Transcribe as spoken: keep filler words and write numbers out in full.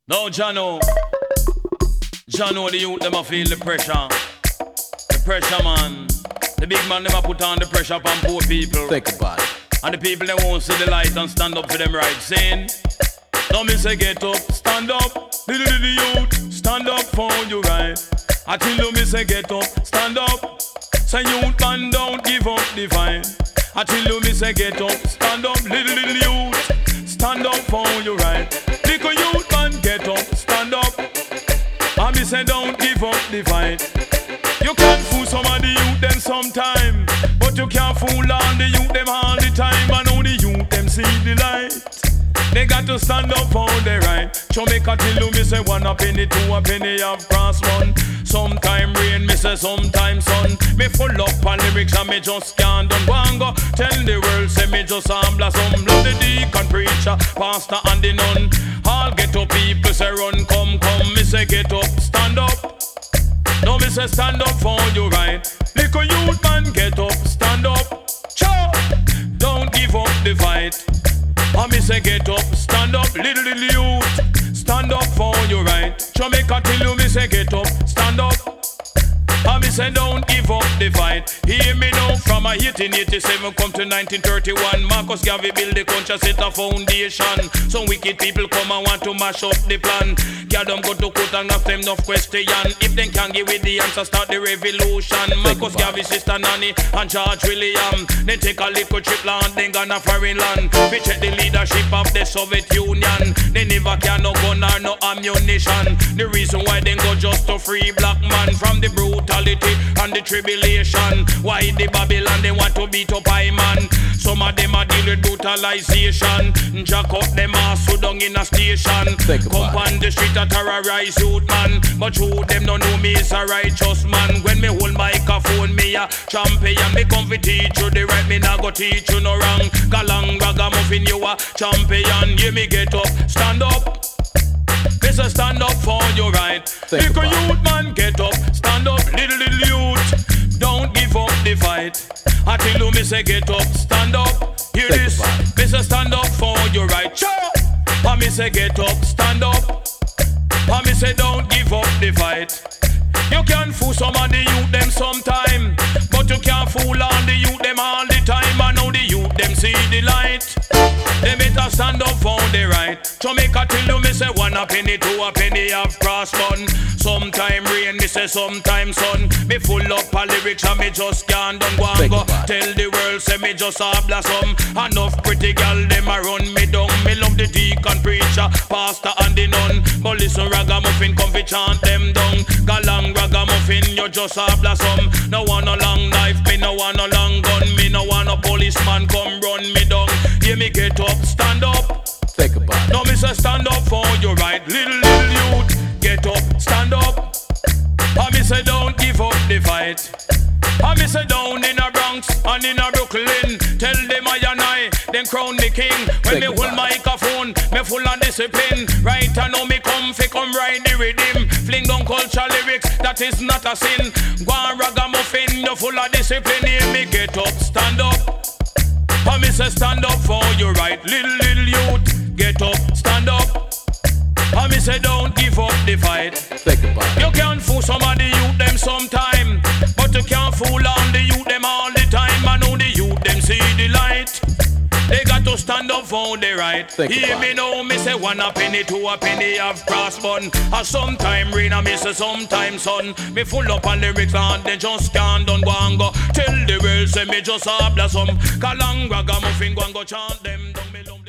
No, Jano. Jano, the youth, them a feel the pressure. The pressure, man. The big man, them a put on the pressure upon poor people. Think about it. And the people, they won't see the light and stand up for them right. Saying, no, me say get up, stand up. Little, little youth, stand up for you right. I tell you, me say get up, stand up. Say youth, man, don't give up the fight. I tell you, me say get up, stand up. Little, little youth, stand up for you right. Little youth, man, get up, stand up. And me say don't give up the fight. You can't fool some of the youth them sometime, but you can't fool all the youth them all the time. I know the youth them see the light. They got to stand up for their right. Jamaica till you me say one a penny, two a penny, half cross one. Sometime rain, me say sometime sun. Me full up on lyrics and me just can't done one go. Tell the world say me just humble some blood. The deacon, preacher, pastor and the nun. All get up people say run, come, come. Me say get up, stand up. No, me say stand up for you right. Little youth man, get up, stand up. Cha! Don't give up the fight. And me say get up, stand up, little little youth. Stand up for you right. Jamaica till you me say get up, stand up. And me say don't give up the fight. Hear me now from a eighteen eighty-seven come to nineteen thirty-one. Marcus Garvey build the country, set a foundation. Some wicked people come and want to mash up the plan. Girl them go to court and ask them enough question. If they can give it the answer, start the revolution. Marcus Garvey, sister Nanny and George William. Then take a little trip land, then gonna foreign land. We check the leadership of the Soviet Union. They never can no gun or no ammunition. The reason why they go just to free black man from the brutality and the tribulation. Why the Babylon they want to beat up I man? Some of them are deal with brutalization. Jack up them ass so down in a station. Come on the street a terrorize youth man. But you them don't know me is a righteous man. When me hold microphone me a champion. Me come fi teach you the right, me nah go teach you no wrong. Galang ragamuffin you a champion. Hear me get up, stand up. This a stand up for your right. Little youth man, get up, stand up, little little youth. Don't give up the fight. I tell you me say get up, stand up. Hear Think this, me say stand up for your right. Cha! I me say get up, stand up. I me say don't give up the fight. You can fool some of the youth them sometime, but you can't fool all the youth them all the time. I know the youth them see the light. They better stand up for the right. Jamaica till you me say one a penny, two a penny, half cross bun. Sometime rain, me say sometime sun. Me full up a lyrics and me just can't done go and go. Tell the world say me just a blossom. Enough pretty girl them a run me down. Me love the deacon, preacher, pastor and the nun. But listen ragamuffin come fi chant them down. Galang ragamuffin you just a blossom. No want no long knife, me no want no long gun. Me no want no policeman come run me down. Hear me get up, stand up. Think about it. No me say stand up for your right. Little little youth, get up, stand up. I me say don't give up the fight. I me say down in a Bronx and in a Brooklyn. Tell them I and I, then crown the king. When Think me hold microphone, me full of discipline. Right I know me come fi come ride the rhythm. Fling on culture lyrics, that is not a sin. Go on ragamuffin, you full of discipline. Hear me get up, stand up. I me say stand up for your right. Little little youth, get up, stand up. I me say don't give up the fight. Think about it. You can't fool some of the youth them sometime, but you can't fool all the youth them all the time. I know the youth them see the light. They got to stand up for the right. Think Hear me it. now, me say one a penny, two a penny, half cross bun. A sometime rain, and me say sometime sun. Me full up on lyrics and they just can't done go and go. Tell the world say me just a blossom. Kalang ragamuffin go and go chant them down me love.